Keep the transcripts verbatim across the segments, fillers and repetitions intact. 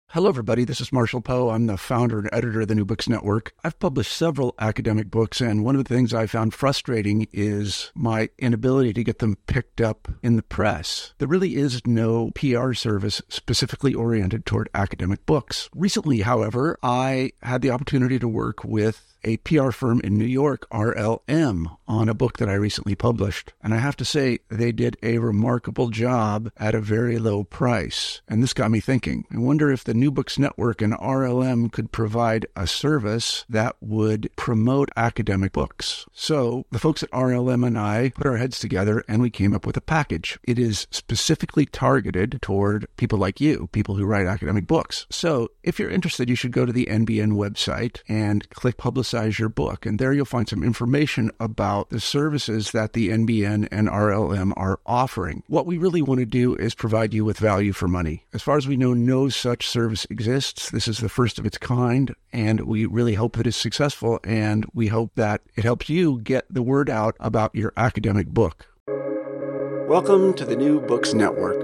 Hello, everybody. This is Marshall Poe. I'm the founder and editor of the New Books Network. I've published several academic books, and one of the things I found frustrating is my inability to get them picked up in the press. There really is no P R service specifically oriented toward academic books. Recently, however, I had the opportunity to work with a P R firm in New York, R L M, on a book that I recently published. And I have to say, they did a remarkable job at a very low price. And this got me thinking. I wonder if the New Books Network and R L M could provide a service that would promote academic books. So the folks at R L M and I put our heads together and we came up with a package. It is specifically targeted toward people like you, people who write academic books. So if you're interested, you should go to the N B N website and click Publicize your book. And there you'll find some information about the services that the N B N and R L M are offering. What we really want to do is provide you with value for money. As far as we know, no such service exists. This is the first of its kind, and we really hope that it's successful, and we hope that it helps you get the word out about your academic book. Welcome to the New Books Network.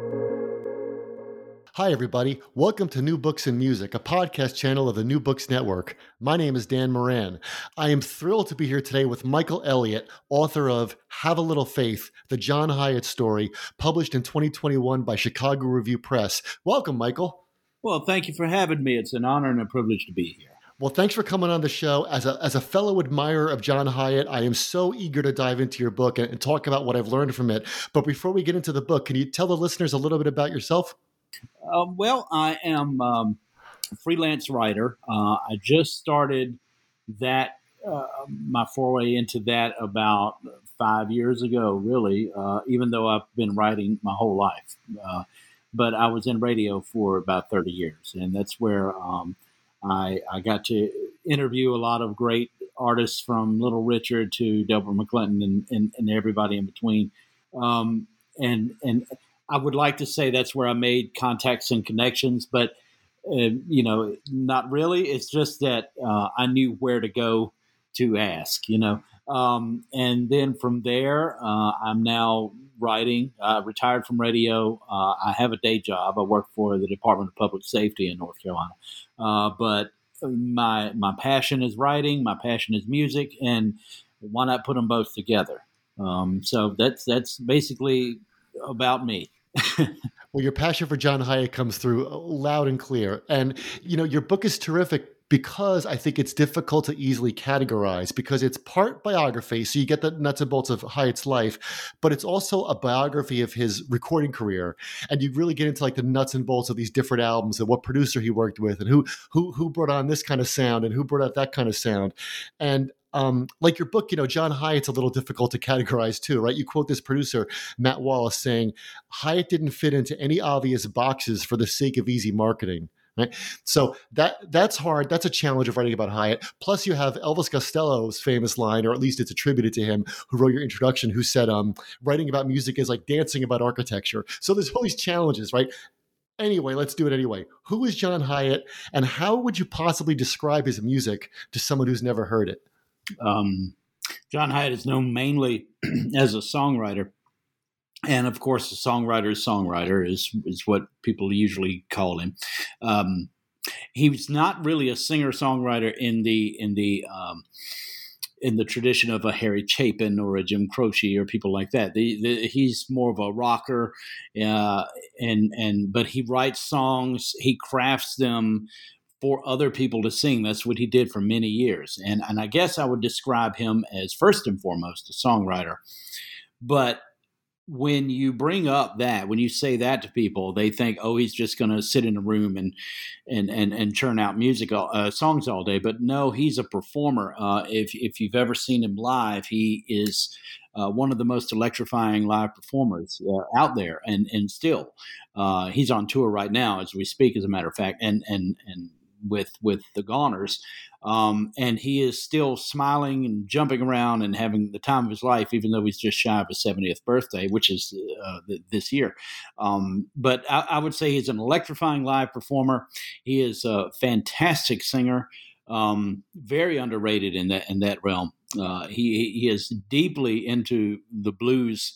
Hi, everybody. Welcome to New Books and Music, a podcast channel of the New Books Network. My name is Dan Moran. I am thrilled to be here today with Michael Elliott, author of Have a Little Faith, the John Hiatt story, published in twenty twenty-one by Chicago Review Press. Welcome, Michael. Well, thank you for having me. It's an honor and a privilege to be here. Well, thanks for coming on the show. As a as a fellow admirer of John Hiatt, I am so eager to dive into your book and, and talk about what I've learned from it. But before we get into the book, can you tell the listeners a little bit about yourself? Uh, well, I am um, a freelance writer. Uh, I just started that, uh, my foray into that about five years ago, really, uh, even though I've been writing my whole life. Uh, but I was in radio for about thirty years, and that's where um, I, I got to interview a lot of great artists from Little Richard to Delbert McClinton and, and, and everybody in between. Um, and and I would like to say that's where I made contacts and connections, but, uh, you know, not really. It's just that uh, I knew where to go to ask, you know. Um, and then from there, uh, I'm now writing. I retired from radio. Uh, I have a day job. I work for the Department of Public Safety in North Carolina. Uh, but my my passion is writing. My passion is music. And why not put them both together? Um, so that's that's basically about me. Well, your passion for John Hiatt comes through loud and clear. And, you know, your book is terrific because I think it's difficult to easily categorize because it's part biography. So you get the nuts and bolts of Hiatt's life, but it's also a biography of his recording career. And you really get into like the nuts and bolts of these different albums and what producer he worked with and who, who, who brought on this kind of sound and who brought out that kind of sound. And Um, like your book, you know, John Hiatt's a little difficult to categorize too, right? You quote this producer, Matt Wallace, saying, Hiatt didn't fit into any obvious boxes for the sake of easy marketing, right? So that that's hard. That's a challenge of writing about Hiatt. Plus you have Elvis Costello's famous line, or at least it's attributed to him, who wrote your introduction, who said, um, writing about music is like dancing about architecture. So there's all these challenges, right? Anyway, let's do it anyway. Who is John Hiatt, and how would you possibly describe his music to someone who's never heard it? Um, John Hiatt is known mainly as a songwriter. And of course, a songwriter's songwriter is, is what people usually call him. Um, he was not really a singer-songwriter in the, in the, um, in the tradition of a Harry Chapin or a Jim Croce or people like that. The, the, he's more of a rocker, uh, and, and, but he writes songs, he crafts them for other people to sing. That's what he did for many years. And and I guess I would describe him as first and foremost a songwriter. But when you bring up that, when you say that to people, they think, oh, he's just going to sit in a room and and and and churn out music uh, songs all day. But no, he's a performer. Uh, if if you've ever seen him live, he is uh, one of the most electrifying live performers uh, out there. And and still, uh, he's on tour right now as we speak, as a matter of fact. And and and with with the Goners, um, and he is still smiling and jumping around and having the time of his life, even though he's just shy of his seventieth birthday, which is uh, th- this year. Um, but I, I would say he's an electrifying live performer. He is a fantastic singer, um, very underrated in that in that realm. Uh, he he is deeply into the blues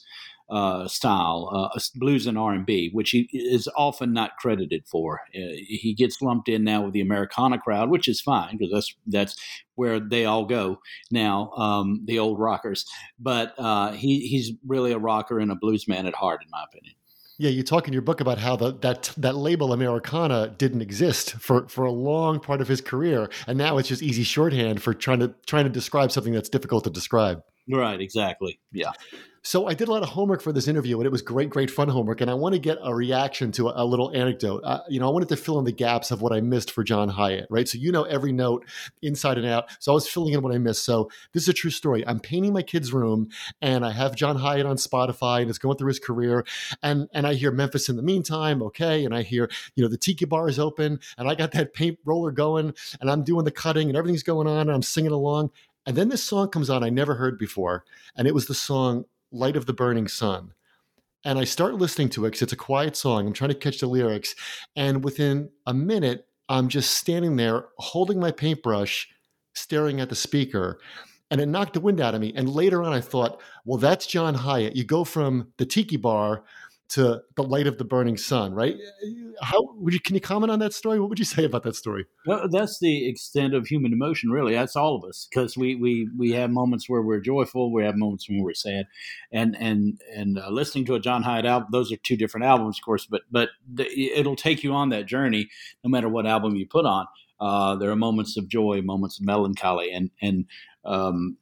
uh, style, uh, blues and R and B, which he is often not credited for. Uh, he gets lumped in now with the Americana crowd, which is fine because that's that's where they all go now, um, the old rockers. But uh, he he's really a rocker and a blues man at heart, in my opinion. Yeah, you talk in your book about how the, that that label Americana didn't exist for, for a long part of his career, and now it's just easy shorthand for trying to trying to describe something that's difficult to describe. Right, exactly. Yeah. So I did a lot of homework for this interview, and it was great, great fun homework. And I want to get a reaction to a, a little anecdote. Uh, you know, I wanted to fill in the gaps of what I missed for John Hiatt, right? So you know every note inside and out. So I was filling in what I missed. So this is a true story. I'm painting my kid's room, and I have John Hiatt on Spotify, and it's going through his career. And and I hear Memphis in the Meantime, okay. And I hear, you know, the Tiki Bar is open, and I got that paint roller going, and I'm doing the cutting, and everything's going on, and I'm singing along. And then this song comes on I never heard before, and it was the song Light of the Burning Sun. And I start listening to it because it's a quiet song. I'm trying to catch the lyrics. And within a minute, I'm just standing there holding my paintbrush, staring at the speaker. And it knocked the wind out of me. And later on, I thought, well, that's John Hiatt. You go from the Tiki Bar to the Light of the Burning Sun, right? How would you, can you comment on that story? What would you say about that story? Well, that's the extent of human emotion, really. That's all of us, because we, we, we have moments where we're joyful, we have moments when we're sad, and and and uh, listening to a John Hiatt album, those are two different albums, of course, but but the, it'll take you on that journey, no matter what album you put on. Uh, there are moments of joy, moments of melancholy, and and um,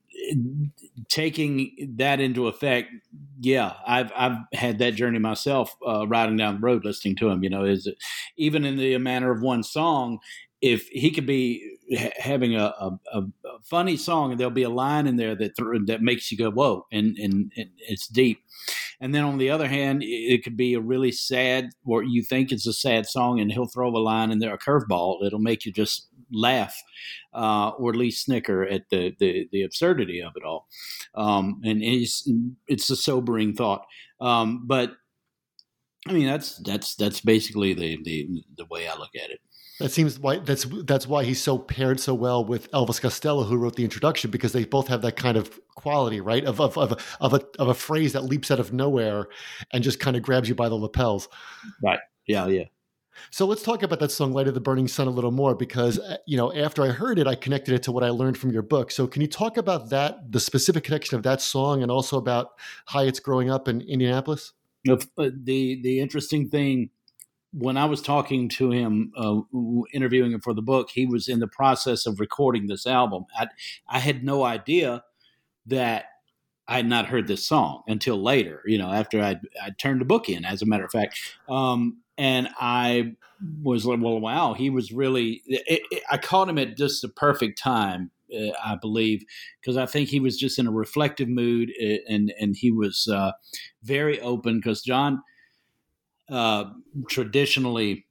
taking that into effect, yeah, I've I've had that journey myself, uh, riding down the road listening to him. You know, is it, even in the manner of one song, if he could be ha- having a, a, a funny song and there'll be a line in there that th- that makes you go whoa, and, and and it's deep. And then on the other hand, it could be a really sad, or you think it's a sad song, and he'll throw a line in there, a curveball that'll make you just laugh, uh, or at least snicker at the, the, the absurdity of it all. Um, and it's, it's a sobering thought. Um, but I mean, that's, that's, that's basically the, the, the way I look at it. That seems why that's that's why he's so paired so well with Elvis Costello, who wrote the introduction, because they both have that kind of quality, right? Of of of of a of a phrase that leaps out of nowhere and just kind of grabs you by the lapels. Right. Yeah. Yeah. So let's talk about that song, Light of the Burning Sun, a little more, because, you know, after I heard it, I connected it to what I learned from your book. So can you talk about that, the specific connection of that song, and also about Hiatt's growing up in Indianapolis? The the interesting thing, when I was talking to him, uh, interviewing him for the book, he was in the process of recording this album. I, I had no idea that I had not heard this song until later, you know, after I'd, I'd turned the book in, as a matter of fact. Um, and I was like, well, wow, he was really, it, it, I caught him at just the perfect time, uh, I believe, because I think he was just in a reflective mood, and, and he was uh, very open, because John, Uh, traditionally,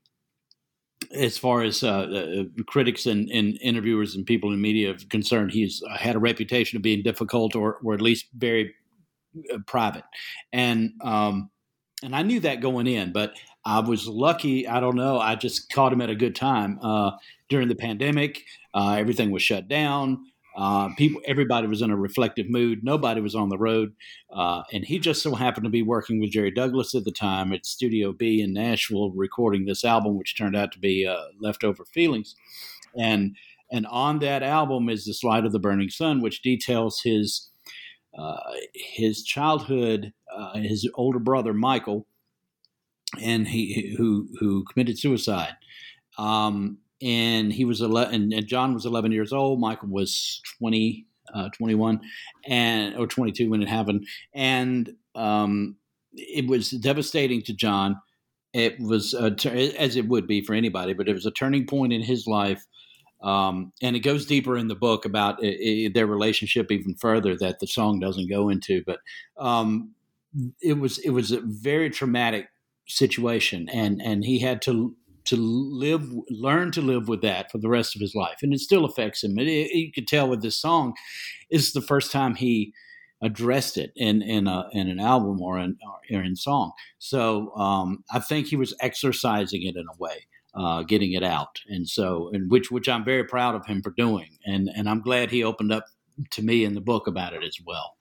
as far as uh, uh, critics and, and interviewers and people in media are concerned, he's uh, had a reputation of being difficult, or, or at least very uh, private. And um, and I knew that going in, but I was lucky. I don't know. I just caught him at a good time. Uh, during the pandemic, uh, everything was shut down. Uh, people, everybody was in a reflective mood. Nobody was on the road. Uh, and he just so happened to be working with Jerry Douglas at the time at Studio B in Nashville, recording this album, which turned out to be uh, Leftover Feelings. And and on that album is this Light of the Burning Sun, which details his uh, his childhood, uh, his older brother, Michael, and he who who committed suicide. Um, And he was eleven, and John was eleven years old. Michael was twenty, uh, twenty-one, and or twenty-two when it happened. And um, it was devastating to John. It was a, as it would be for anybody, but it was a turning point in his life. Um, and it goes deeper in the book about it, it, their relationship even further that the song doesn't go into. But um, it was it was a very traumatic situation, and and he had to. to live, learn to live with that for the rest of his life. And it still affects him. It, it, you could tell with this song, it's the first time he addressed it in, in, a, in an album or in, or in song. So um, I think he was exercising it in a way, uh, getting it out. And so, and which, which I'm very proud of him for doing. And, and I'm glad he opened up to me in the book about it as well.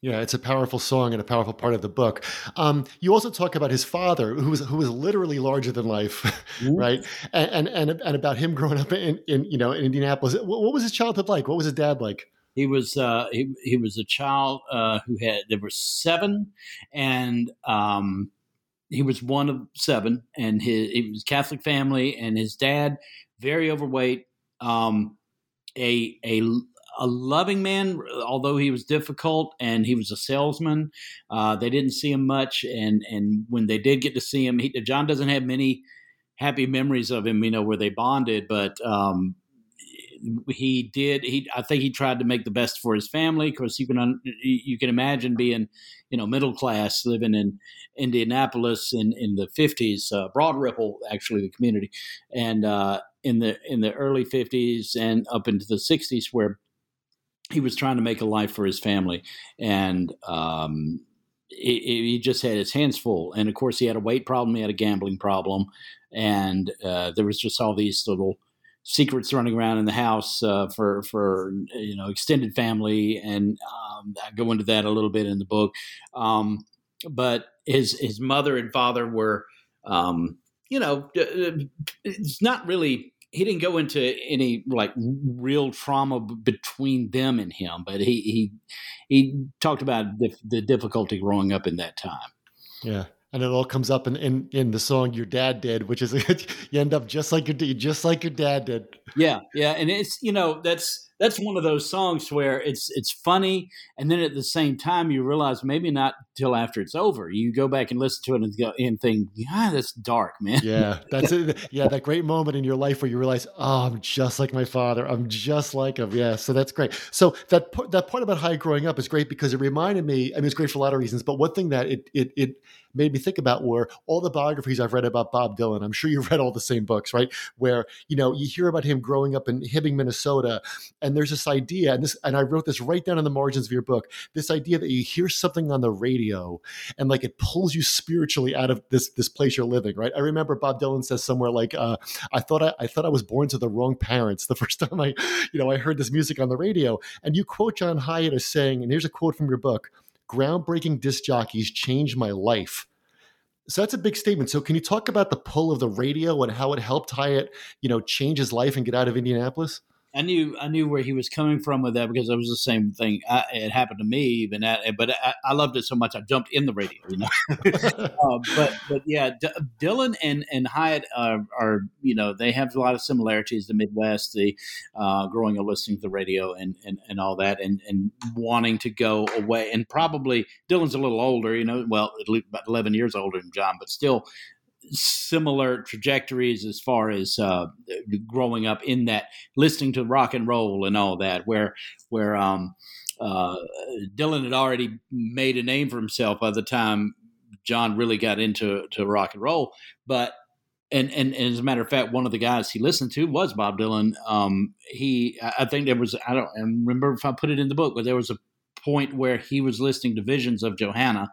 Yeah, it's a powerful song and a powerful part of the book. Um, you also talk about his father, who was who was literally larger than life, Mhm. right? And, and and and about him growing up in, in you know in Indianapolis. What, what was his childhood like? What was his dad like? He was uh, he he was a child uh, who had there were seven, and um, he was one of seven, and his it was Catholic family, and his dad very overweight, um, a a a loving man, although he was difficult, and he was a salesman. Uh, they didn't see him much, and and when they did get to see him, he, John doesn't have many happy memories of him, you know, where they bonded, but um, he did. He, I think, he tried to make the best for his family, because you can you can imagine being, you know, middle class, living in Indianapolis in in the fifties, uh, Broad Ripple, actually, the community, and uh, in the in the early fifties and up into the sixties, where he was trying to make a life for his family, and um, he, he just had his hands full. And of course, he had a weight problem, he had a gambling problem, and uh, there was just all these little secrets running around in the house uh, for for you know extended family, and um, I go into that a little bit in the book. Um, but his his mother and father were, um, you know, it's not really. He didn't go into any like real trauma b- between them and him, but he he he talked about the, the difficulty growing up in that time. Yeah. And it all comes up in, in, in the song "Your Dad Did," which is you end up just like your just like your dad did. Yeah, yeah, and it's you know that's that's one of those songs where it's it's funny, and then at the same time you realize maybe not till after it's over. You go back and listen to it and go and think, yeah, that's dark, man. Yeah, that's it. Yeah, that great moment in your life where you realize, oh, I'm just like my father. I'm just like him. Yeah, so that's great. So that p- that part about Hyatt growing up is great because it reminded me. I mean, it's great for a lot of reasons, but one thing that it it it made me think about were all the biographies I've read about Bob Dylan. I'm sure you've read all the same books, right? Where you know you hear about him growing up in Hibbing, Minnesota, and there's this idea, and this, and I wrote this right down in the margins of your book. This idea that you hear something on the radio, and like it pulls you spiritually out of this this place you're living, right? I remember Bob Dylan says somewhere like, uh, "I thought I, I thought I was born to the wrong parents the first time I, you know, I heard this music on the radio." And you quote John Hyatt as saying, and here's a quote from your book: "Groundbreaking disc jockeys changed my life." So that's a big statement. So can you talk about the pull of the radio and how it helped Hyatt, you know, change his life and get out of Indianapolis? I knew I knew where he was coming from with that, because it was the same thing. I, it happened to me, even at, but I, I loved it so much I jumped in the radio, you know. uh, but but yeah, D- Dylan and and Hyatt are, are you know they have a lot of similarities. The Midwest, the uh, growing up listening to the radio and, and, and all that, and, and wanting to go away. And probably Dylan's a little older, you know, well at least about eleven years older than John, but still similar trajectories as far as uh, growing up in that, listening to rock and roll and all that, where where um, uh, Dylan had already made a name for himself by the time John really got into to rock and roll. But and, and and as a matter of fact, one of the guys he listened to was Bob Dylan. Um, he, I think there was, I don't I remember if I put it in the book, but there was a point where he was listening to Visions of Johanna.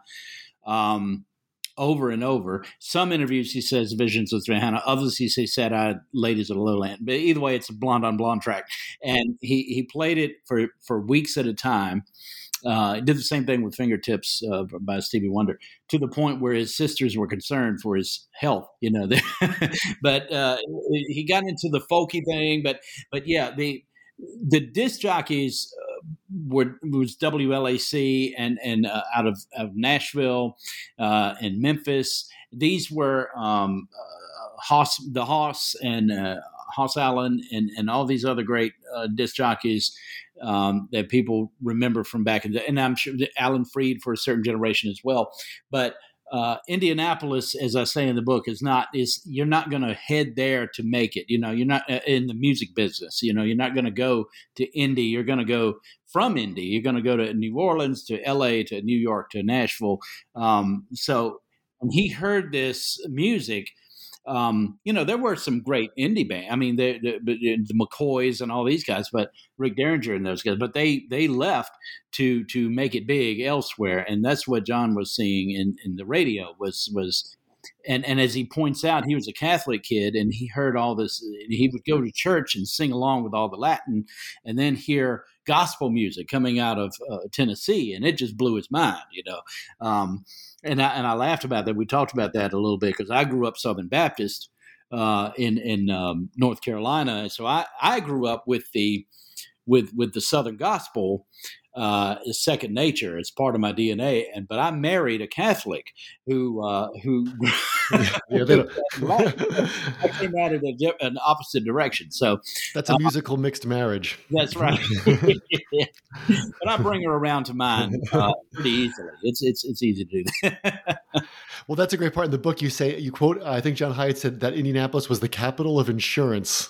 Um, over and over. Some interviews he says Visions of Johanna, others he says Sad-Eyed Ladies of the Lowland. But either way, it's a blonde on blonde track. And he, he played it for, for weeks at a time. Uh, he did the same thing with Fingertips uh, by Stevie Wonder, to the point where his sisters were concerned for his health, you know. But uh, he got into the folky thing. But but yeah, the the disc jockeys uh, were was W L A C and and uh, out of, of Nashville uh, and Memphis. These were um, uh, Hoss, the Hoss and uh, Hoss Allen and and all these other great uh, disc jockeys um, that people remember from back in the, and I'm sure Alan Freed for a certain generation as well. But Uh, Indianapolis, as I say in the book, is not is you're not going to head there to make it. You know, you're not in the music business. You know, you're not going to go to Indy. You're going to go from Indy. You're going to go to New Orleans, to L A, to New York, to Nashville. Um, so when he heard this music, um, you know, there were some great indie bands. I mean, the, the, the McCoys and all these guys, but Rick Derringer and those guys, but they, they left to, to make it big elsewhere. And that's what John was seeing in, in the radio was, was and and as he points out, he was a Catholic kid, and he heard all this. He would go to church and sing along with all the Latin, and then hear gospel music coming out of uh, Tennessee, and it just blew his mind, you know. Um, and I and I laughed about that. We talked about that a little bit because I grew up Southern Baptist uh, in in um, North Carolina, so I I grew up with the with with the Southern gospel. Uh, is second nature. It's part of my D N A. And but I married a Catholic who uh, who yeah, they don't. I came out in a, di- an opposite direction. So that's a musical uh, mixed marriage. That's right. But I bring her around to mine uh, pretty easily. It's it's it's easy to do that. Well, that's a great part in the book. You say, you quote, I think John Hiatt said that Indianapolis was the capital of insurance.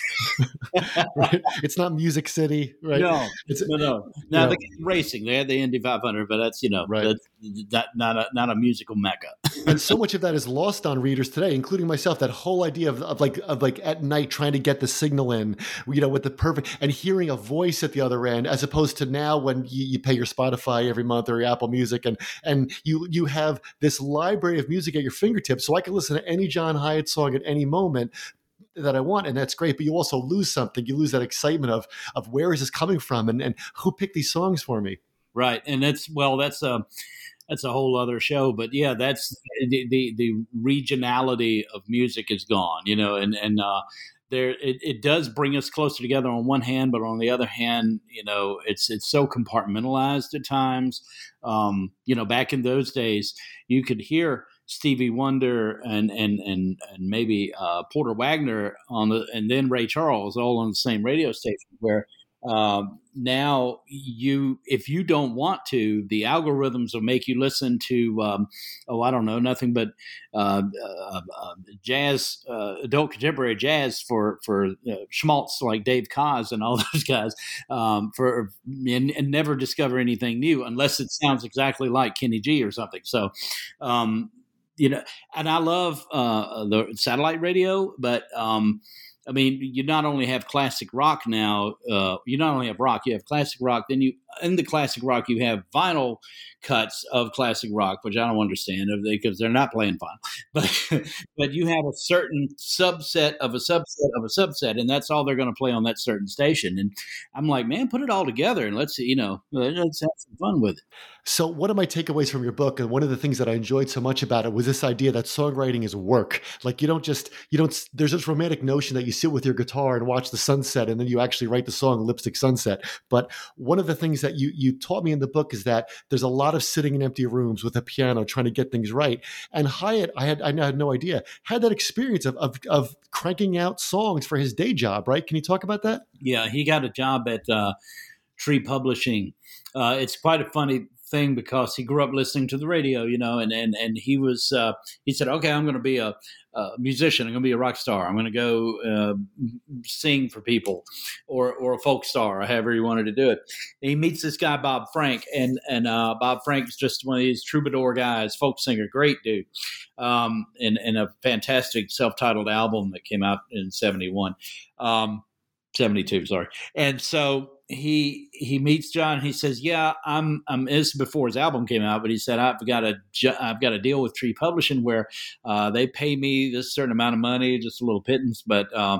Right? It's not Music City, right? No, it's, no, no. Now, the racing, they had the Indy five hundred, but that's, you know, right. that's not, not, a, not a musical mecca. And so much of that is lost on readers today, including myself, that whole idea of, of like of like at night trying to get the signal in, you know, with the perfect, and hearing a voice at the other end, as opposed to now when you, you pay your Spotify every month or your Apple Music, and and you you have this library of music at your fingertips, so I can listen to any John Hiatt song at any moment that I want, and that's great. But you also lose something. You lose that excitement of of where is this coming from, and and who picked these songs for me. Right, and that's well, that's a that's a whole other show. But yeah, that's the the, the regionality of music is gone, you know, and and uh, there it, it does bring us closer together on one hand, but on the other hand, you know, it's it's so compartmentalized at times. Um, you know, back in those days, you could hear Stevie Wonder and and and and maybe uh, Porter Wagner on the, and then Ray Charles all on the same radio station. Where um, now you, if you don't want to, the algorithms will make you listen to um, oh I don't know nothing but uh, uh, uh, jazz, uh, adult contemporary jazz for for uh, schmaltz like Dave Koz and all those guys um, for and, and never discover anything new unless it sounds exactly like Kenny G or something. So. Um, You know, and I love uh, the satellite radio, but um, I mean, you not only have classic rock now, uh, you not only have rock, you have classic rock. Then you, in the classic rock, you have vinyl cuts of classic rock, which I don't understand because they're not playing vinyl. But but you have a certain subset of a subset of a subset, and that's all they're going to play on that certain station. And I'm like, man, put it all together and let's you know, let's have some fun with it. So one of my takeaways from your book, and one of the things that I enjoyed so much about it, was this idea that songwriting is work. Like you don't just, you don't, there's this romantic notion that you sit with your guitar and watch the sunset and then you actually write the song Lipstick Sunset. But one of the things that you you taught me in the book is that there's a lot of sitting in empty rooms with a piano trying to get things right. And Hiatt, I had I had no idea, had that experience of of, of cranking out songs for his day job, right? Can you talk about that? Yeah, he got a job at uh, Tree Publishing. Uh, it's quite a funny thing because he grew up listening to the radio, you know, and and and he was uh, he said, okay, I'm going to be a, a musician. I'm going to be a rock star. I'm going to go uh, sing for people, or or a folk star, or however he wanted to do it. And he meets this guy Bob Frank, and and uh, Bob Frank's just one of these troubadour guys, folk singer, great dude, um, and and a fantastic self-titled album that came out in seventy-one. Um, seventy-two, sorry. And so he he meets John. He says, "Yeah, I'm I'm." This before his album came out, but he said, "I've got a I've got a deal with Tree Publishing where uh, they pay me this certain amount of money, just a little pittance, but uh,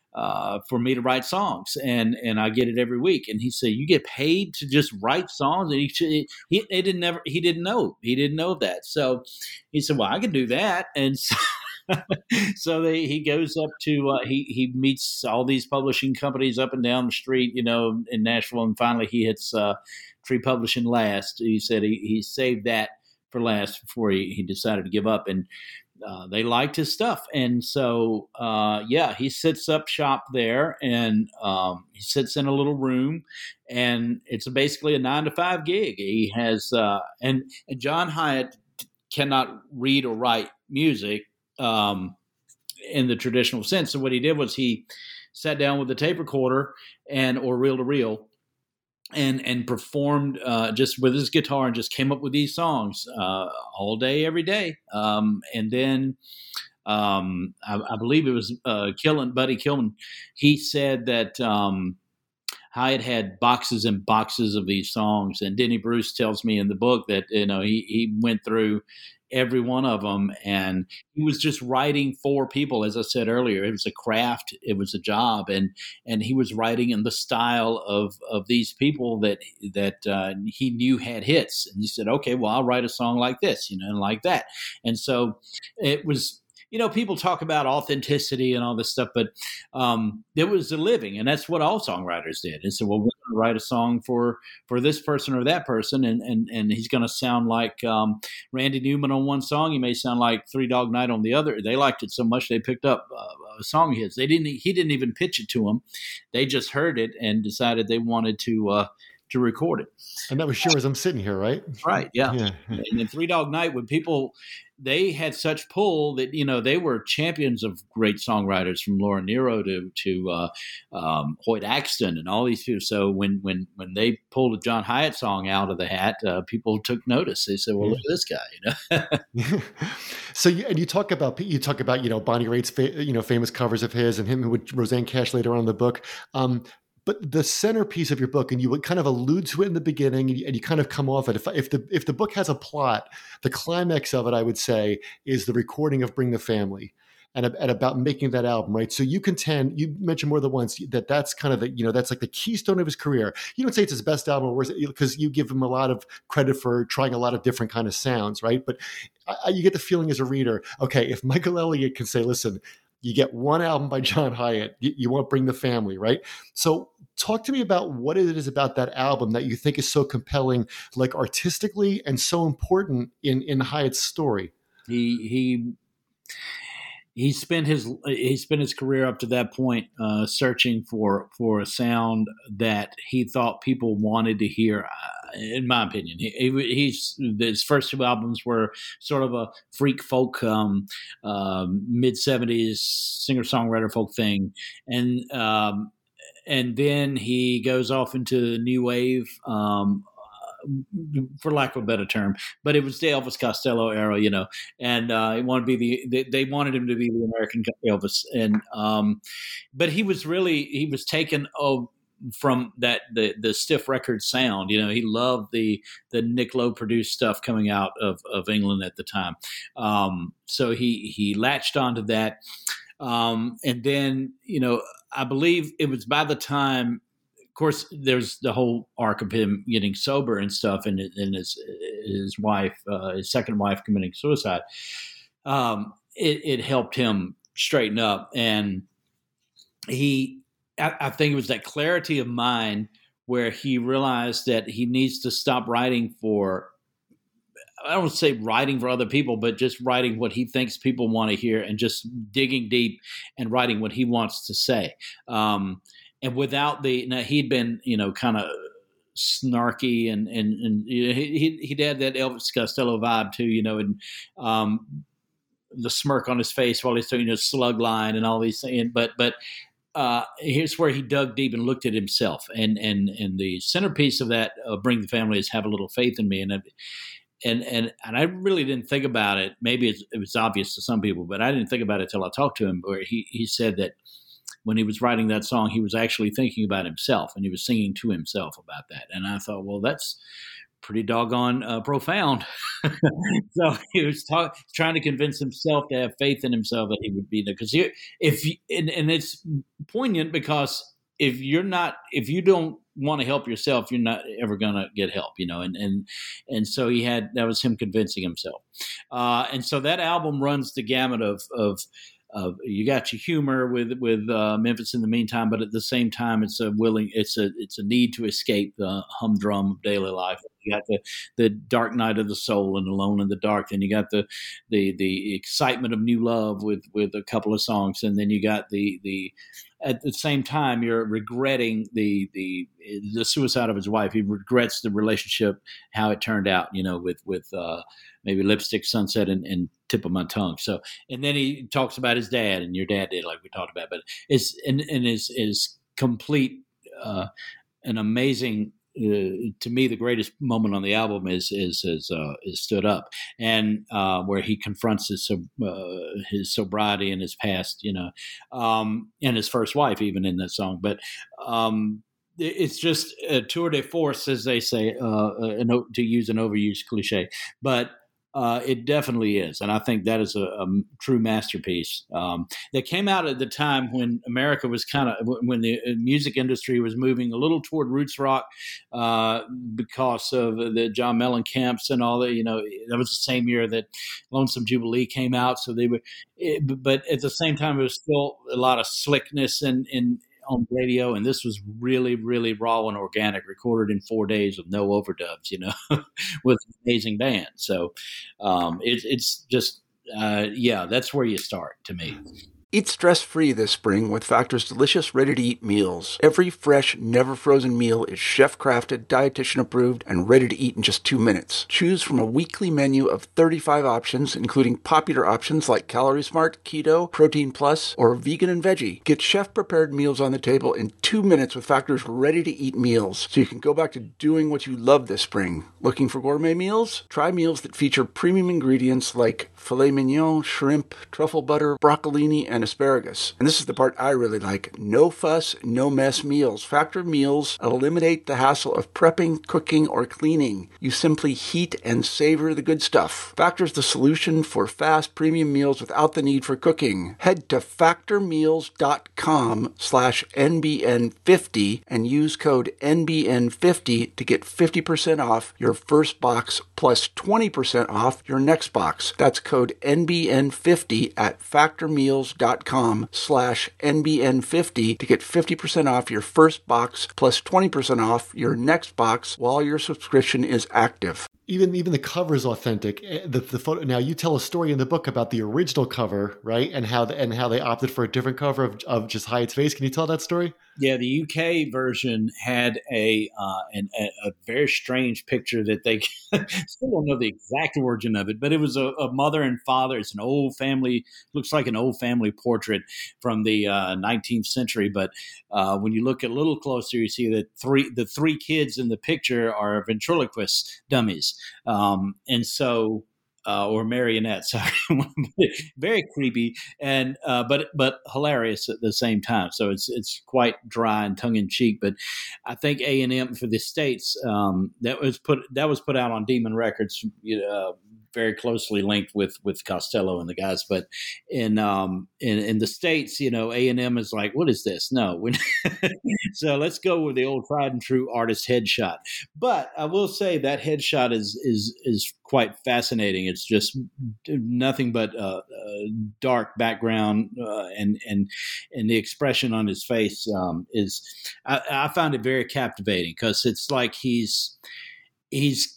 uh, for me to write songs, and and I get it every week." And he said, "You get paid to just write songs?" And he he he didn't never he didn't know he didn't know that. So he said, "Well, I can do that." And so. So they, he goes up to uh, he he meets all these publishing companies up and down the street, you know, in Nashville, and finally he hits uh, Tree Publishing last. He said he, he saved that for last before he, he decided to give up, and uh, they liked his stuff, and so uh, yeah, he sits up shop there, and um, he sits in a little room, and it's basically a nine to five gig. He has uh, and, and John Hiatt cannot read or write music. Um, in the traditional sense. So what he did was he sat down with a tape recorder and or reel to reel and and performed uh, just with his guitar and just came up with these songs uh, all day, every day. Um, and then um, I, I believe it was uh, Killen, Buddy Kilman. He said that um, Hiatt had boxes and boxes of these songs, and Denny Bruce tells me in the book that you know he he went through every one of them. And he was just writing for people. As I said earlier, it was a craft, it was a job. And, and he was writing in the style of, of these people that, that uh, he knew had hits. And he said, okay, well, I'll write a song like this, you know, and like that. And so it was, you know, people talk about authenticity and all this stuff, but um, it was a living, and that's what all songwriters did. And so, well, we're going to write a song for for this person or that person, and and and he's going to sound like um, Randy Newman on one song. He may sound like Three Dog Night on the other. They liked it so much they picked up uh, a song of his. They didn't. He didn't even pitch it to them. They just heard it and decided they wanted to. Uh, to record it. And that was Sure As I'm Sitting Here, right? Right, yeah. yeah. And then Three Dog Night, when people, they had such pull that, you know, they were champions of great songwriters, from Laura Nyro to to uh, um, Hoyt Axton and all these people. So when when when they pulled a John Hiatt song out of the hat, uh, people took notice. They said, well, yeah. Look at this guy, you know. So you, and you talk about you talk about you know Bonnie Raitt's fa- you know famous covers of his, and him with Rosanne Cash later on in the book. Um, But the centerpiece of your book, and you would kind of allude to it in the beginning, and you, and you kind of come off it. If, if the if the book has a plot, the climax of it, I would say, is the recording of "Bring the Family," and, and about making that album, right? So you contend, you mentioned more than once that that's kind of the you know that's like the keystone of his career. You don't say it's his best album, or because you give him a lot of credit for trying a lot of different kind of sounds, right? But I, you get the feeling as a reader, okay, if Michael Elliott can say, listen, you get one album by John Hiatt, you, you won't Bring the Family, right? So talk to me about what it is about that album that you think is so compelling, like artistically, and so important in, in Hiatt's story. He he he spent his he spent his career up to that point uh, searching for for a sound that he thought people wanted to hear. Uh, in my opinion, he, he he's his first two albums were sort of a freak folk, um, uh, mid seventies singer songwriter folk thing, and um, and then he goes off into the new wave. Um, for lack of a better term, but it was the Elvis Costello era, you know, and uh, it wanted to be the, they, they wanted him to be the American Elvis. And, um, but he was really, he was taken oh, from that, the, the stiff record sound, you know, he loved the, the Nick Lowe produced stuff coming out of, of England at the time. Um, so he, he latched onto that. Um, and then, you know, I believe it was by the time, of course, there's the whole arc of him getting sober and stuff, and, and his his wife, uh, his second wife, committing suicide. Um, it, it helped him straighten up, and he, I, I think it was that clarity of mind where he realized that he needs to stop writing for. I don't say writing for other people, but just writing what he thinks people want to hear, and just digging deep and writing what he wants to say. Um, And without the, now he'd been, you know, kind of snarky and, and, and you know, he, he'd had that Elvis Costello vibe too, you know, and um, the smirk on his face while he's doing his slug line and all these things. But, but uh, here's where he dug deep and looked at himself. And, and, and the centerpiece of that, uh, Bring the Family, is Have a Little Faith in Me. And, and, and, and I really didn't think about it. Maybe it's, it was obvious to some people, but I didn't think about it till I talked to him, where he, he said that when he was writing that song, he was actually thinking about himself, and he was singing to himself about that. And I thought, well, that's pretty doggone uh, profound. So he was talk, trying to convince himself to have faith in himself that he would be there. Because if and, and it's poignant, because if you're not, if you don't want to help yourself, you're not ever going to get help, you know. And and and so he had, that was him convincing himself. Uh, and so that album runs the gamut of of. Uh, you got your humor with with uh, Memphis in the Meantime, but at the same time, it's a willing, it's a it's a need to escape the humdrum of daily life. You got the the dark night of the soul and Alone in the Dark. Then you got the the the excitement of new love with with a couple of songs, and then you got the the at the same time you're regretting the the the suicide of his wife. He regrets the relationship, how it turned out, you know, with with uh, maybe Lipstick, Sunset, and, and Tip of My Tongue. So, and then he talks about his dad, and your dad did, like we talked about. But it's and and is is complete, uh, an amazing. Uh, to me, the greatest moment on the album is is is, uh, is Stood Up, and uh, where he confronts his uh, his sobriety and his past, you know, um, and his first wife, even in that song. But um, it's just a tour de force, as they say, uh, an, to use an overused cliche. But uh, it definitely is. And I think that is a, a true masterpiece. Um, that came out at the time when America was kind of, when the music industry was moving a little toward roots rock uh, because of the John Mellencamp's and all that. You know, that was the same year that Lonesome Jubilee came out. So they were, it, but at the same time, it was still a lot of slickness and, and, on radio, and this was really, really raw and organic, recorded in four days with no overdubs, you know, with an amazing band. So um, it, it's just, uh, yeah, that's where you start to me. Eat stress-free this spring with Factor's delicious, ready-to-eat meals. Every fresh, never-frozen meal is chef-crafted, dietitian-approved, and ready to eat in just two minutes. Choose from a weekly menu of thirty-five options, including popular options like Calorie Smart, Keto, Protein Plus, or Vegan and Veggie. Get chef-prepared meals on the table in two minutes with Factor's ready-to-eat meals, so you can go back to doing what you love this spring. Looking for gourmet meals? Try meals that feature premium ingredients like filet mignon, shrimp, truffle butter, broccolini, and asparagus. And this is the part I really like. No fuss, no mess meals. Factor meals eliminate the hassle of prepping, cooking, or cleaning. You simply heat and savor the good stuff. Factor's the solution for fast premium meals without the need for cooking. Head to factormeals.com slash NBN50 and use code N B N fifty to get fifty percent off your first box plus twenty percent off your next box. That's code N B N fifty at factormeals.com slash NBN50 to get fifty percent off your first box plus twenty percent off your next box while your subscription is active. Even even the cover is authentic. The, the photo. Now you tell a story in the book about the original cover, right? And how the, and how they opted for a different cover of, of just Hyatt's face. Can you tell that story? Yeah, the U K version had a uh, an, a, a very strange picture that they still don't know the exact origin of it, but it was a, a mother and father. It's an old family, looks like an old family portrait from the uh, nineteenth century. But uh, when you look a little closer, you see that three the three kids in the picture are ventriloquist dummies. Um, and so, uh, or marionettes, very creepy and, uh, but, but hilarious at the same time. So it's, it's quite dry and tongue in cheek, but I think A and M for the States, um, that was put, that was put out on Demon Records, uh, very closely linked with, with Costello and the guys, but in, um, in, in the States, you know, A and M is like, what is this? No. So let's go with the old tried and true artist headshot. But I will say that headshot is, is, is quite fascinating. It's just nothing but a uh, uh, dark background, uh, and, and, and the expression on his face, um, is, I, I found it very captivating because it's like he's, he's,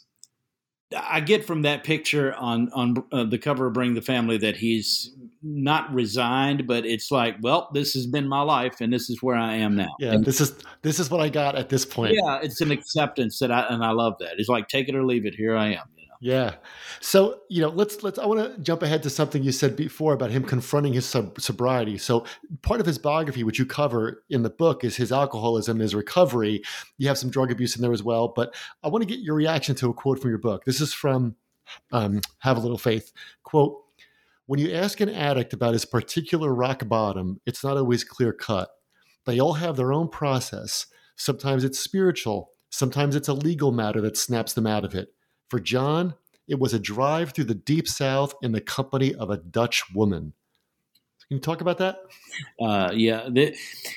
I get from that picture on on uh, the cover of Bring the Family that he's not resigned, but it's like, well, this has been my life, and this is where I am now. Yeah, and, this is this is what I got at this point. Yeah, it's an acceptance that I and I love that. It's like take it or leave it. Here I am. You know? Yeah. So you know, let's let's. I want to jump ahead to something you said before about him confronting his sob- sobriety. So part of his biography, which you cover in the book, is his alcoholism, his recovery. You have some drug abuse in there as well. But I want to get your reaction to a quote from your book. This is from um, Have a Little Faith. Quote: "When you ask an addict about his particular rock bottom, it's not always clear cut. They all have their own process. Sometimes it's spiritual. Sometimes it's a legal matter that snaps them out of it. For John, it was a drive through the deep South in the company of a Dutch woman." Can you talk about that? Uh, yeah. The,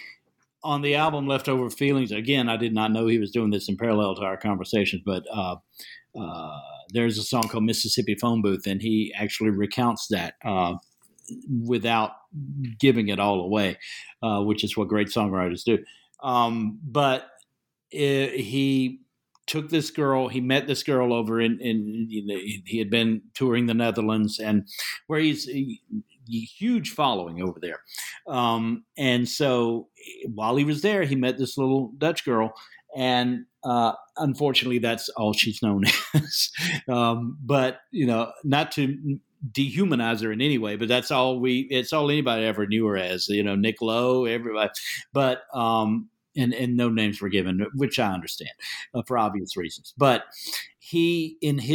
on the album Leftover Feelings, again, I did not know he was doing this in parallel to our conversations, but uh, uh, there's a song called Mississippi Phone Booth, and he actually recounts that uh, without giving it all away, uh, which is what great songwriters do. Um, but it, he took this girl, he met this girl over in, in, he had been touring the Netherlands, and where he's a huge following over there. Um, and so while he was there, he met this little Dutch girl, and uh, unfortunately that's all she's known as. um, but, you know, not to dehumanize her in any way, but that's all we, it's all anybody ever knew her as, you know, Nick Lowe, everybody. But, um, And, and no names were given, which I understand uh, for obvious reasons. But he, in his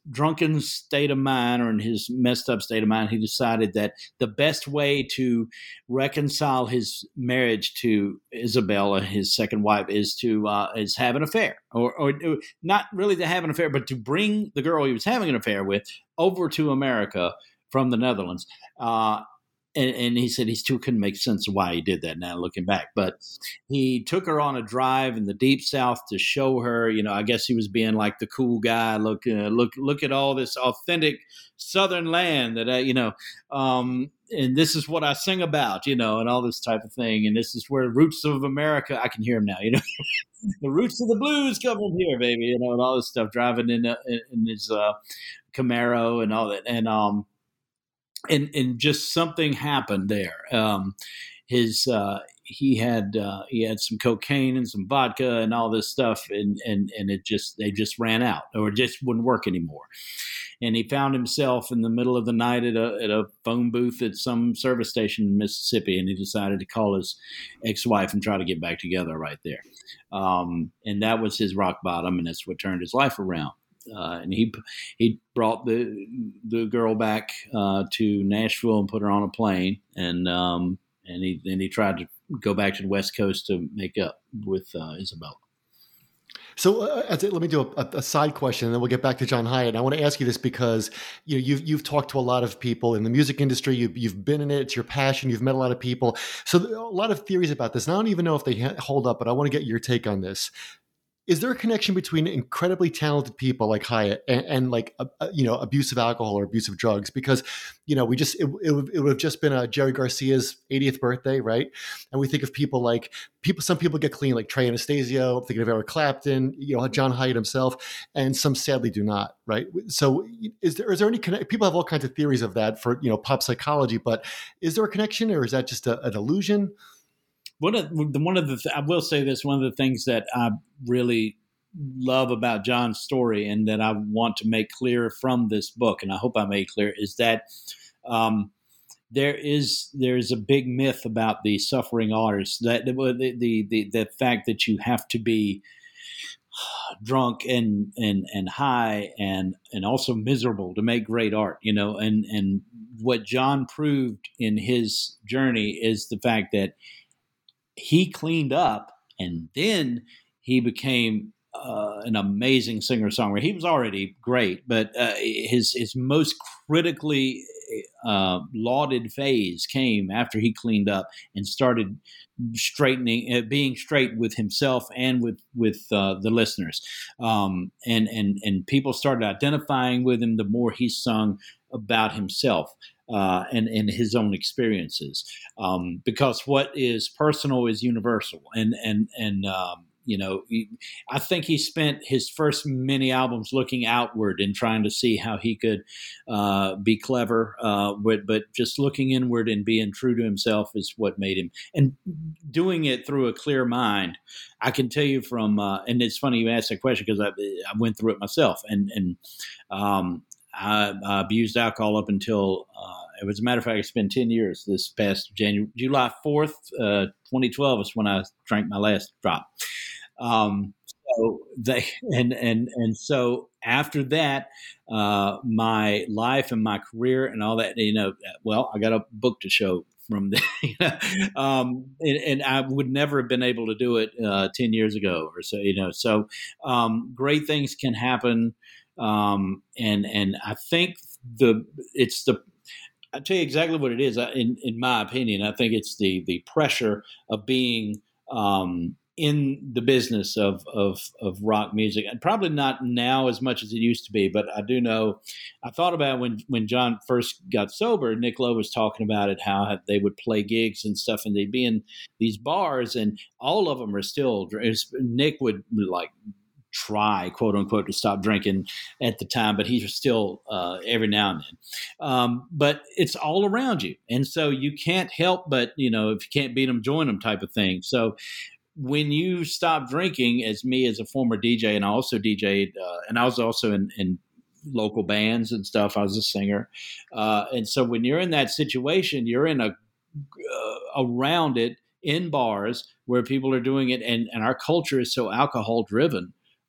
drunken state of mind, or in his messed up state of mind, he decided that the best way to reconcile his marriage to Isabella, his second wife, is to uh, is have an affair, or, or not really to have an affair, but to bring the girl he was having an affair with over to America from the Netherlands. Uh, And, and he said he still couldn't make sense of why he did that now looking back. But he took her on a drive in the deep South to show her, you know, I guess he was being like the cool guy. Look, uh, look, look at all this authentic Southern land that, I, you know, um, and this is what I sing about, you know, and all this type of thing. And this is where roots of America, I can hear him now, you know, the roots of the blues come from here, baby, you know, and all this stuff, driving in, uh, in his uh, Camaro and all that. And, um, And and just something happened there. Um, his uh, he had uh, he had some cocaine and some vodka and all this stuff, and and and it just they just ran out, or it just wouldn't work anymore. And he found himself in the middle of the night at a at a phone booth at some service station in Mississippi, and he decided to call his ex-wife and try to get back together right there. Um, and that was his rock bottom, and that's what turned his life around. Uh, and he he brought the the girl back uh, to Nashville and put her on a plane, and um, and he then he tried to go back to the West Coast to make up with uh, Isabella. So uh, let me do a, a side question, and then we'll get back to John Hiatt. And I want to ask you this because you know you've you've talked to a lot of people in the music industry. You've you've been in it. It's your passion. You've met a lot of people. So a lot of theories about this. And I don't even know if they hold up, but I want to get your take on this. Is there a connection between incredibly talented people like Hiatt and, and like, uh, you know, abusive alcohol or abusive drugs? Because, you know, we just, it, it, it would have just been uh, Jerry Garcia's eightieth birthday, right? And we think of people like, people, some people get clean, like Trey Anastasio, I'm thinking of Eric Clapton, you know, John Hiatt himself, and some sadly do not, right? So is there, is there any connect? People have all kinds of theories of that for, you know, pop psychology, but is there a connection, or is that just a, an illusion? One of the one of the th- I will say this, one of the things that I really love about John's story, and that I want to make clear from this book, and I hope I made clear, is that um, there is there is a big myth about the suffering artist, that the the the, the fact that you have to be drunk and and and high and and also miserable to make great art, you know. And and what John proved in his journey is the fact that he cleaned up, and then he became uh, an amazing singer-songwriter. He was already great, but uh, his his most critically uh, lauded phase came after he cleaned up and started straightening, uh, being straight with himself and with with uh, the listeners, um, and and and people started identifying with him the more he sung about himself. Uh, and, and his own experiences, um, because what is personal is universal. And, and, and um, you know, he, I think he spent his first many albums looking outward and trying to see how he could uh, be clever, uh, but, but just looking inward and being true to himself is what made him. And doing it through a clear mind, I can tell you from, uh, and it's funny you asked that question because I, I went through it myself. And, and um, I, I abused alcohol up until, uh, as a matter of fact, I spent ten years this past January, July fourth, uh, twenty twelve is when I drank my last drop. Um, so they, and, and, and so after that, uh, my life and my career and all that, you know, well, I got a book to show from there, um, and, and I would never have been able to do it, uh, ten years ago or so, you know, so, um, great things can happen. Um, and, and I think the, it's the, I'll tell you exactly what it is. In, in my opinion, I think it's the, the pressure of being, um, in the business of, of, of rock music, and probably not now as much as it used to be, but I do know, I thought about when, when John first got sober, Nick Lowe was talking about it, how they would play gigs and stuff, and they'd be in these bars, and all of them are still, Nick would like, try, quote unquote, to stop drinking at the time, but he's still uh, every now and then. Um, but it's all around you. And so you can't help but, you know, if you can't beat them, join them type of thing. So when you stop drinking, as me as a former D J, and I also D J'd, uh, and I was also in, in local bands and stuff, I was a singer. Uh, and so when you're in that situation, you're in a, uh, around it in bars where people are doing it. And, and our culture is so alcohol driven.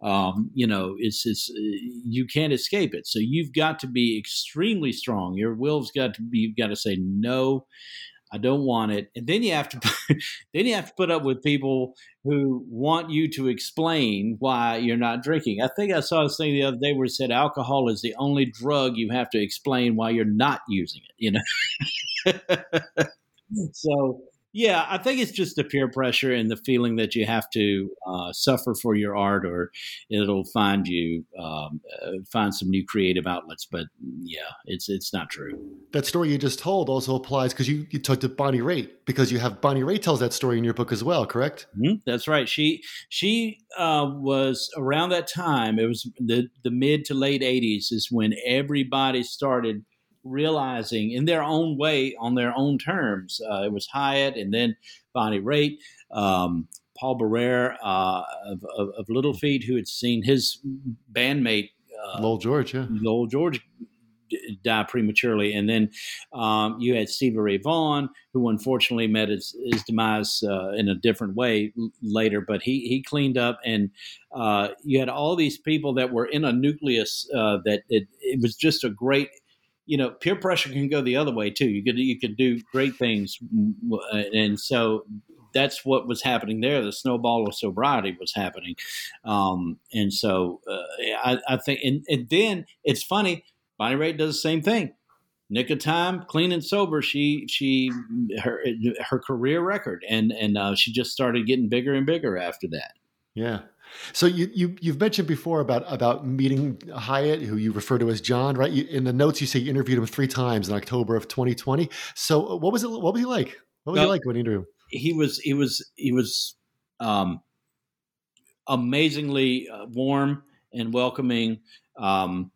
Um, you know, it's, it's, you can't escape it. So you've got to be extremely strong. Your will's got to be, you've got to say, no, I don't want it. And then you have to, then you have to put up with people who want you to explain why you're not drinking. I think I saw this thing the other day where it said alcohol is the only drug you have to explain why you're not using it, you know? So, yeah, I think it's just the peer pressure and the feeling that you have to uh, suffer for your art, or it'll find you um, uh, find some new creative outlets. But yeah, it's it's not true. That story you just told also applies because you, you talked to Bonnie Raitt, because you have Bonnie Raitt tells that story in your book as well, correct? Mm-hmm. That's right. She she uh, was around that time. It was the the mid to late eighties is when everybody started realizing in their own way, on their own terms. Uh, it was Hyatt, and then Bonnie Raitt, um, Paul Barrere uh, of, of, of Little Feat, who had seen his bandmate uh, Lowell George, yeah, Lowell George d- die prematurely, and then um, you had Stevie Ray Vaughan, who unfortunately met his, his demise uh, in a different way l- later, but he he cleaned up, and uh, you had all these people that were in a nucleus uh, that it, it was just a great. You know, peer pressure can go the other way too. You could you could do great things, and so that's what was happening there. The snowball of sobriety was happening, um, and so uh, I, I think. And, and then it's funny. Bonnie Raitt does the same thing. Nick of Time, clean and sober. She she her her career record, and and uh, she just started getting bigger and bigger after that. Yeah. So you, you, you've mentioned before about, about meeting Hyatt, who you refer to as John, right? You, in the notes, you say you interviewed him three times in October of twenty twenty. So what was it? What was he like? What was well, he like when you interviewed him? He was, he was, he was um, amazingly uh, warm and welcoming. Um,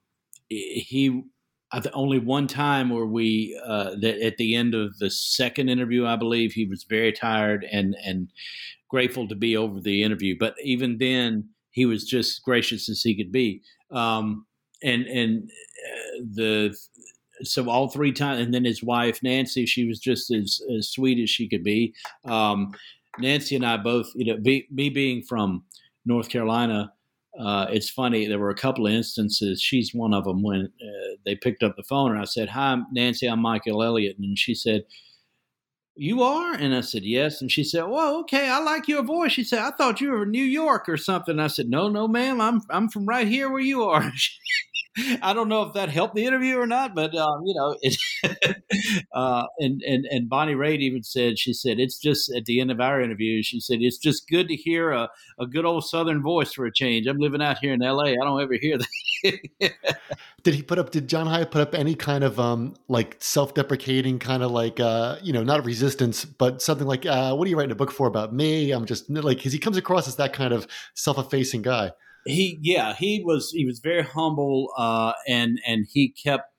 he, I th- only one time where we, uh, that at the end of the second interview, I believe he was very tired and, and, grateful to be over the interview, but even then he was just gracious as he could be. Um, and and uh, the so all three times, and then his wife Nancy, she was just as, as sweet as she could be. Um, Nancy and I both, you know, be, me being from North Carolina, uh, it's funny. There were a couple of instances. She's one of them when uh, they picked up the phone and I said, "Hi, Nancy, I'm Michael Elliott," and she said, "You are?" And I said, "Yes." And she said, "Well, okay, I like your voice." She said, "I thought you were in New York or something." I said, "No, no, ma'am, I'm I'm from right here where you are." I don't know if that helped the interview or not, but um, you know, it, uh, and and and Bonnie Raitt even said, she said, "It's just at the end of our interview, she said, it's just good to hear a, a good old Southern voice for a change. I'm living out here in L A. I don't ever hear that." Did he put up, did John Hyatt put up any kind of um, like self-deprecating kind of like, uh, you know, not resistance, but something like, uh, what are you writing a book for about me? I'm just like, because he comes across as that kind of self-effacing guy. He, yeah, he was, he was very humble, uh, and, and he kept,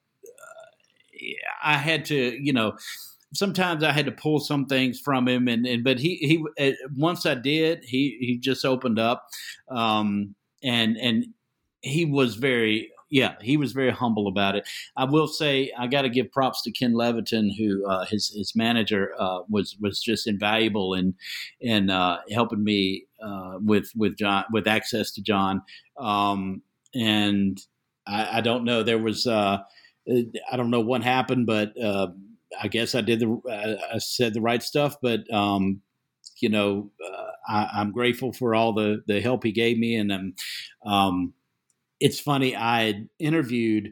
uh, I had to, you know, sometimes I had to pull some things from him, and, and, but he, he, uh, once I did, he, he just opened up, um, and, and he was very, yeah, he was very humble about it. I will say I got to give props to Ken Levitin, who uh, his his manager uh, was was just invaluable in in uh, helping me uh, with with John, with access to John. Um, and I, I don't know, there was uh, I don't know what happened, but uh, I guess I did the I said the right stuff. But um, you know, uh, I, I'm grateful for all the the help he gave me, and um. um It's funny. I had interviewed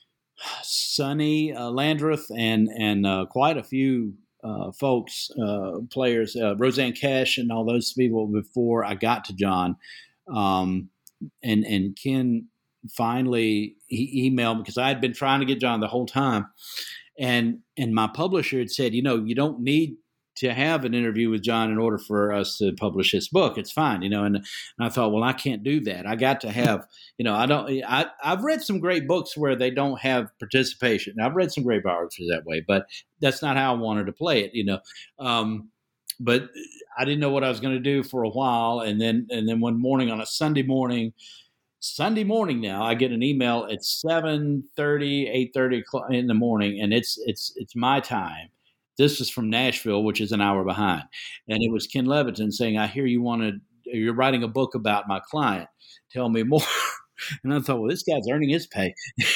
Sonny uh, Landreth and and uh, quite a few uh, folks, uh, players, uh, Roseanne Cash, and all those people before I got to John. Um, and and Ken finally he emailed me because I had been trying to get John the whole time, and and my publisher had said, you know, you don't need to have an interview with John in order for us to publish his book. It's fine, you know. And, and I thought, well, I can't do that. I got to have, you know, I don't. I, I've read some great books where they don't have participation. I've read some great biographies that way, but that's not how I wanted to play it, you know. Um, but I didn't know what I was going to do for a while, and then and then one morning on a Sunday morning. Sunday morning now, I get an email at seven thirty, eight thirty in the morning, and it's it's it's my time. This is from Nashville, which is an hour behind. And it was Ken Levitin saying, I hear you want to you're writing a book about my client. Tell me more. And I thought, well, this guy's earning his pay.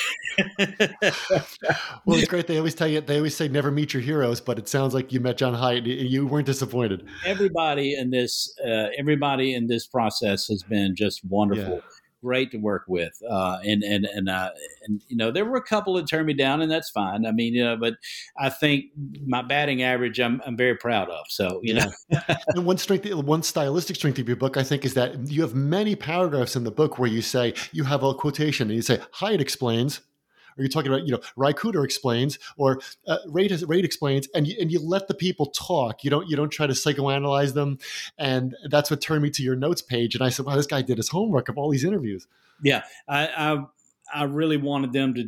Well, it's great. They always tell you, they always say never meet your heroes, but it sounds like you met John Hyatt and you weren't disappointed. Everybody in this, uh, everybody in this process has been just wonderful. Yeah. Great to work with, uh, and and and uh, and you know, there were a couple that turned me down, and that's fine. I mean, you know, but I think my batting average, I'm I'm very proud of. So you yeah. know, and one strength, one stylistic strength of your book, I think, is that you have many paragraphs in the book where you say you have a quotation and you say Hyatt explains. Or you're talking about, you know, Ry Cooder explains, or uh, Reid, Reid explains, and you, and you let the people talk. You don't you don't try to psychoanalyze them, and that's what turned me to your notes page. And I said, wow, this guy did his homework of all these interviews. Yeah, I I, I really wanted them to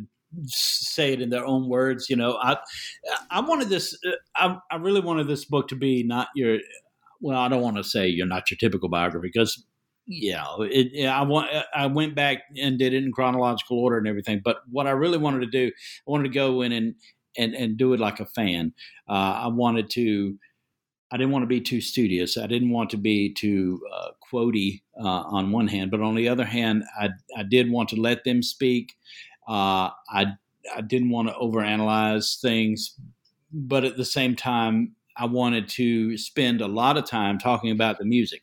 say it in their own words. You know, I I wanted this. I I really wanted this book to be not your. Well, I don't want to say you're not your typical biography because. Yeah, it, it, I want. I went back and did it in chronological order and everything. But what I really wanted to do, I wanted to go in and and, and do it like a fan. Uh, I wanted to. I didn't want to be too studious. I didn't want to be too uh, quotey uh, on one hand, but on the other hand, I I did want to let them speak. Uh, I I didn't want to overanalyze things, but at the same time, I wanted to spend a lot of time talking about the music.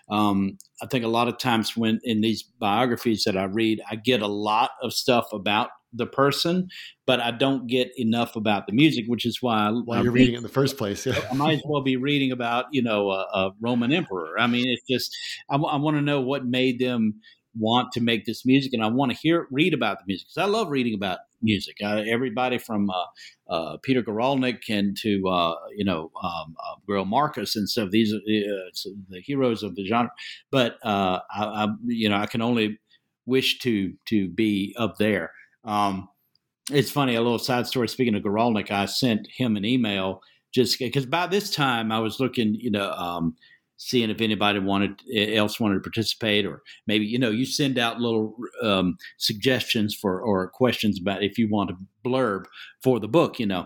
Um, I think a lot of times when in these biographies that I read, I get a lot of stuff about the person, but I don't get enough about the music, which is why why you're read, reading it in the first place. Yeah. I might as well be reading about, you know, a, a Roman emperor. I mean, it's just I, I want to know what made them want to make this music, and I want to hear read about the music because I love reading about music. Uh, everybody from uh, uh, Peter Guralnick and to uh, you know um, uh, Greil Marcus and stuff. These are uh, the heroes of the genre. But uh, I, I, you know, I can only wish to to be up there. Um, it's funny, a little side story. Speaking of Guralnick, I sent him an email just because by this time I was looking, you know. Um, seeing if anybody wanted else wanted to participate, or maybe, you know, you send out little um, suggestions for or questions about if you want to blurb for the book, you know.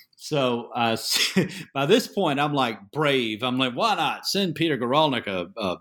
So uh, by this point, I'm like brave. I'm like, why not send Peter Guralnick a, a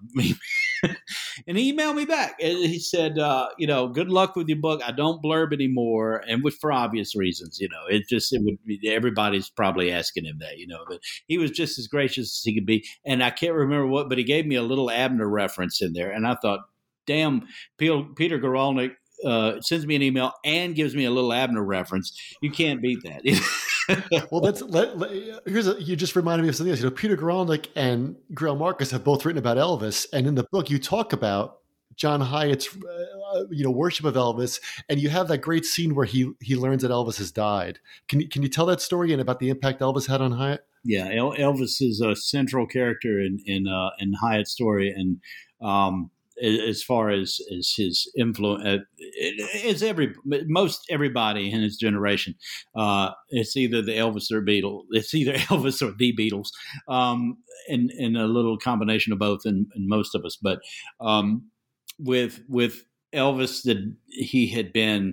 and he emailed me back. And he said, uh, you know, good luck with your book. I don't blurb anymore, and with for obvious reasons. You know, it just it would be, everybody's probably asking him that. You know, but he was just as gracious as he could be. And I can't remember what, but he gave me a little Abner reference in there, and I thought, damn, Peter Guralnick uh, sends me an email and gives me a little Abner reference. You can't beat that. Well, that's let, let, here's a, you just reminded me of something else. You know, Peter Guralnick and Greil Marcus have both written about Elvis, and in the book you talk about John Hyatt's uh, you know worship of Elvis, and you have that great scene where he he learns that Elvis has died. Can you can you tell that story and about the impact Elvis had on Hyatt? Yeah, El- Elvis is a central character in in uh, in Hyatt's story, and um, as far as, as his influence, uh, it's every most everybody in his generation. Uh, it's either the Elvis or Beatles. It's either Elvis or the Beatles, um, and and a little combination of both in, in most of us. But um, with with Elvis, that he had been.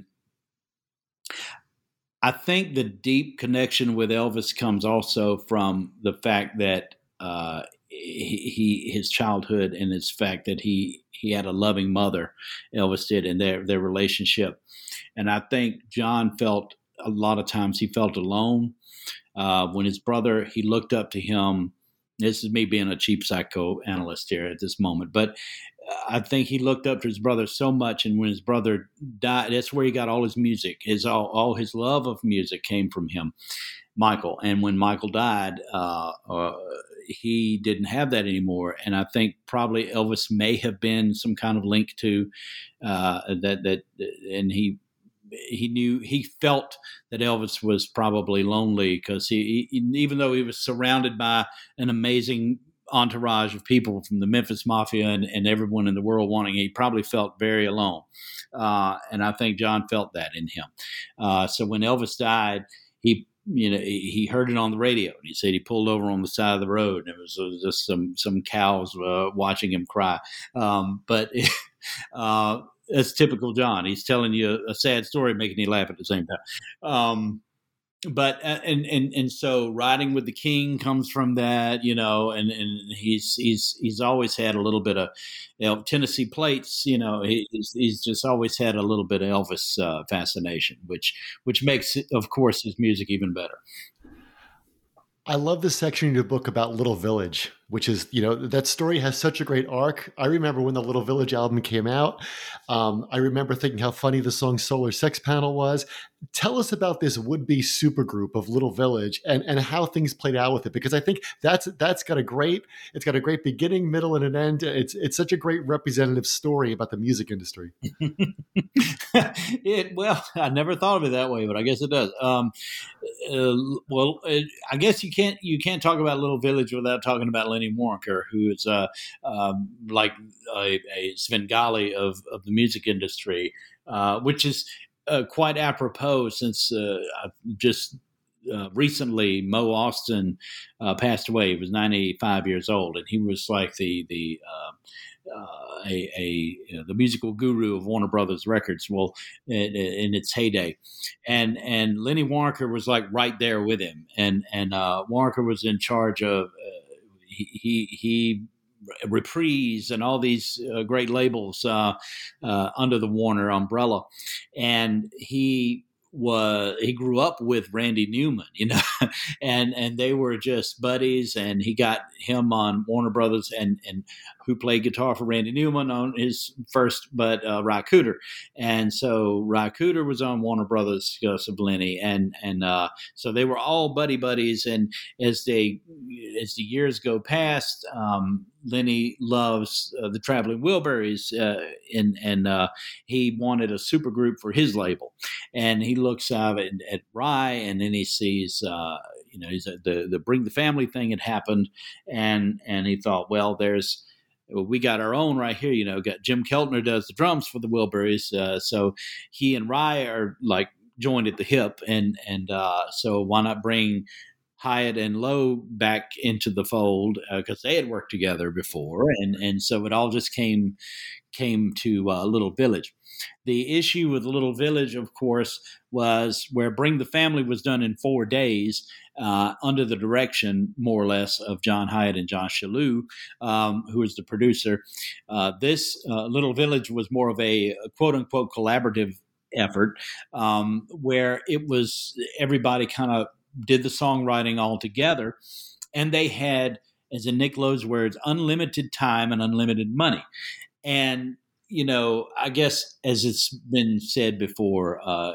I think the deep connection with Elvis comes also from the fact that uh, he, he his childhood and his fact that he. He had a loving mother, Elvis did, in their, their relationship. And I think John felt a lot of times he felt alone. Uh, when his brother, he looked up to him. This is me being a cheap psychoanalyst here at this moment. But I think he looked up to his brother so much. And when his brother died, that's where he got all his music. His all, all his love of music came from him, Michael. And when Michael died, uh, uh, he didn't have that anymore. And I think probably Elvis may have been some kind of link to uh, that, that, and he, he knew, he felt that Elvis was probably lonely because he, he, even though he was surrounded by an amazing entourage of people from the Memphis Mafia and, and everyone in the world wanting, he probably felt very alone. Uh, and I think John felt that in him. Uh, so when Elvis died, he, you know, he heard it on the radio. He said he pulled over on the side of the road, and it was, it was just some some cows uh, watching him cry. Um, but uh, it's typical John. He's telling you a, a sad story, making you laugh at the same time. Um, but uh, and and and so Riding with the King comes from that, you know, and and he's he's he's always had a little bit of, you know, Tennessee Plates, you know, he, he's, he's just always had a little bit of Elvis uh, fascination, which which makes, of course, his music even better. I love this section in your book about Little Village, which is, you know, that story has such a great arc. I remember when the Little Village album came out. Um, I remember thinking how funny the song Solar Sex Panel was. Tell us about this would-be supergroup of Little Village and, and how things played out with it, because I think that's that's got a great, it's got a great beginning, middle, and an end. It's it's such a great representative story about the music industry. it, well, I never thought of it that way, but I guess it does. Um, uh, well, it, I guess you can't you can't talk about Little Village without talking about Lenny Waronker, who is uh, um, like a, a Svengali of, of the music industry, uh, which is uh, quite apropos since uh, I've just uh, recently Mo Austin uh, passed away. He was ninety-five years old, and he was like the the uh, uh, a, a you know, the musical guru of Warner Brothers Records. Well, in, in its heyday, and and Lenny Waronker was like right there with him, and and uh, Waronker was in charge of uh, he he. he Reprise and all these uh, great labels uh, uh, under the Warner umbrella, and he was he grew up with Randy Newman, you know, and and they were just buddies, and he got him on Warner Brothers, and and who played guitar for Randy Newman on his first, but uh, Ry Cooder, and so Ry Cooder was on Warner Brothers because of Lenny, and and uh, so they were all buddy buddies, and as they as the years go past, um, Lenny loves uh, the Traveling Wilburys, uh, and and uh, he wanted a supergroup for his label, and he looks out at, at Ry, and then he sees, uh, you know, he's a, the the Bring the Family thing had happened, and and he thought, well, there's we got our own right here, you know. Got Jim Keltner does the drums for the Wilburys, uh, so he and Ry are like joined at the hip, and and uh, so why not bring Hyatt and Lowe back into the fold, because uh, they had worked together before, and and so it all just came came to uh, Little Village. The issue with Little Village, of course, was where Bring the Family was done in four days uh, under the direction, more or less, of John Hyatt and John Shalhoub, um, who was the producer. Uh, this uh, Little Village was more of a quote-unquote collaborative effort, um, where it was everybody kind of did the songwriting all together, and they had, as in Nick Lowe's words, unlimited time and unlimited money. And you know, I guess as it's been said before, uh,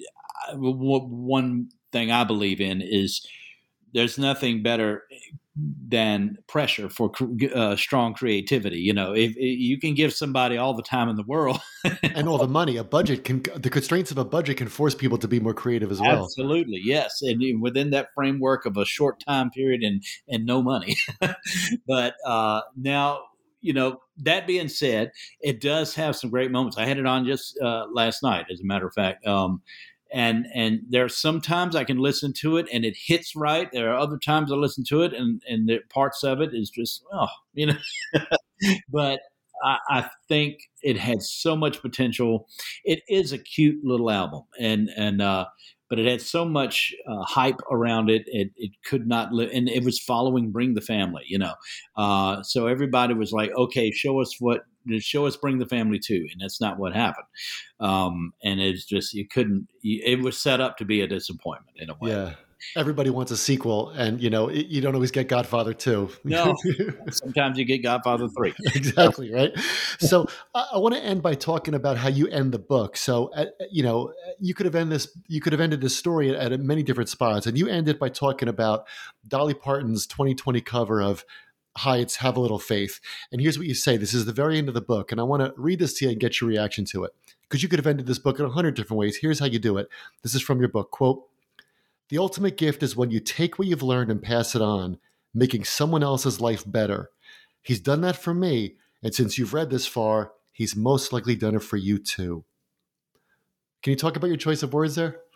one thing I believe in is there's nothing better than pressure for uh, strong creativity. You know, if, if you can give somebody all the time in the world and all the money, a budget can, the constraints of a budget can force people to be more creative as well. Absolutely. Yes. And within that framework of a short time period and, and no money. But uh, now, you know, that being said, it does have some great moments. I had it on just uh, last night, as a matter of fact. Um, and and there are some times I can listen to it and it hits right. There are other times I listen to it and, and the parts of it is just, oh, you know. But I, I think it had so much potential. It is a cute little album. And, and uh, but it had so much uh, hype around it. It, it could not live, and it was following Bring the Family, you know. Uh, so everybody was like, "Okay, show us what, show us Bring the Family too," and that's not what happened. Um, and it's just you couldn't. It was set up to be a disappointment in a way. Yeah. Everybody wants a sequel, and you know you don't always get Godfather two. No, sometimes you get Godfather three. Exactly right. So I, I want to end by talking about how you end the book. So uh, you know you could have ended this, you could have ended this story at, at many different spots, and you end it by talking about Dolly Parton's twenty twenty cover of Hyatt's "Have a Little Faith." And here's what you say. This is the very end of the book, and I want to read this to you and get your reaction to it, because you could have ended this book in a hundred different ways. Here's how you do it. This is from your book. Quote, "The ultimate gift is when you take what you've learned and pass it on, making someone else's life better. He's done that for me, and since you've read this far, he's most likely done it for you too." Can you talk about your choice of words there?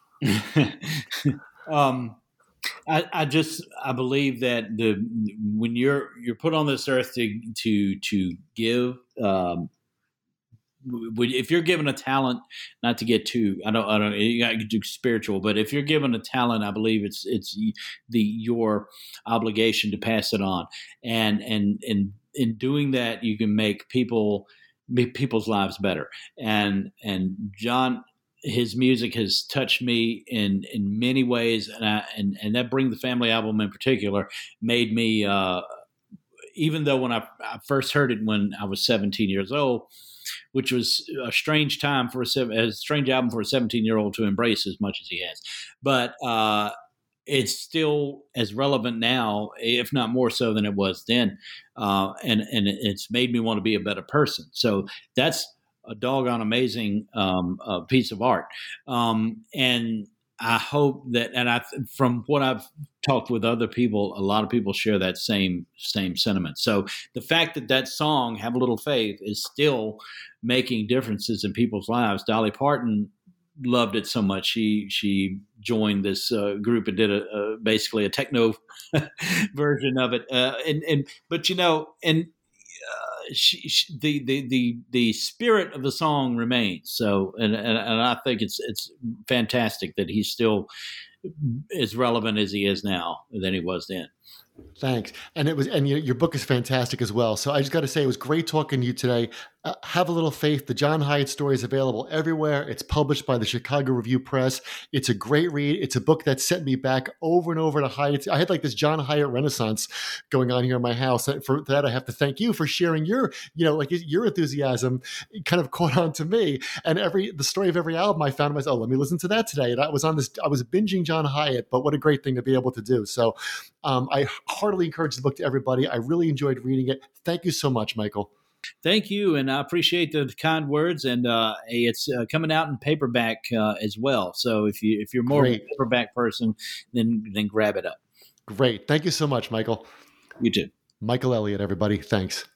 um, I, I just I believe that the when you're you're put on this earth to to to give um, if you're given a talent, not to get too, I don't, I don't, you got to do spiritual, but if you're given a talent, I believe it's, it's the, your obligation to pass it on. And, and, and in doing that, you can make people, make people's lives better. And, and John, his music has touched me in, in many ways. And I, and, and that Bring the Family album in particular made me, uh, even though when I, I first heard it when I was seventeen years old, which was a strange time for a, a strange album for a seventeen year old to embrace as much as he has. But uh, it's still as relevant now, if not more so than it was then. Uh, and, and it's made me want to be a better person. So that's a doggone amazing um, uh, piece of art. Um, and I hope that, and I, from what I've talked with other people, a lot of people share that same same sentiment. So the fact that that song, Have a Little Faith, is still making differences in people's lives. Dolly Parton loved it so much, she she joined this uh, group and did a, a basically a techno version of it. Uh, and and but you know, and uh, she, she, the the the the spirit of the song remains. So, and and, and I think it's it's fantastic that he's still as relevant as he is now than he was then. Thanks. And it was, and your, your book is fantastic as well. So I just got to say, it was great talking to you today. Uh, Have a Little Faith. The John Hiatt story is available everywhere. It's published by the Chicago Review Press. It's a great read. It's a book that sent me back over and over to Hiatt. I had like this John Hiatt renaissance going on here in my house. For that, I have to thank you for sharing your, you know, like your enthusiasm kind of caught on to me. And every, the story of every album I found myself, oh, let me listen to that today. And I was on this, I was binging John Hiatt, but what a great thing to be able to do. So um, I heartily encourage the book to everybody. I really enjoyed reading it. Thank you so much, Michael. Thank you, and I appreciate the kind words. And uh, it's uh, coming out in paperback uh, as well. So if you if you're more Great. of a paperback person, then then grab it up. Great, thank you so much, Michael. You too, Michael Elliott. Everybody, thanks.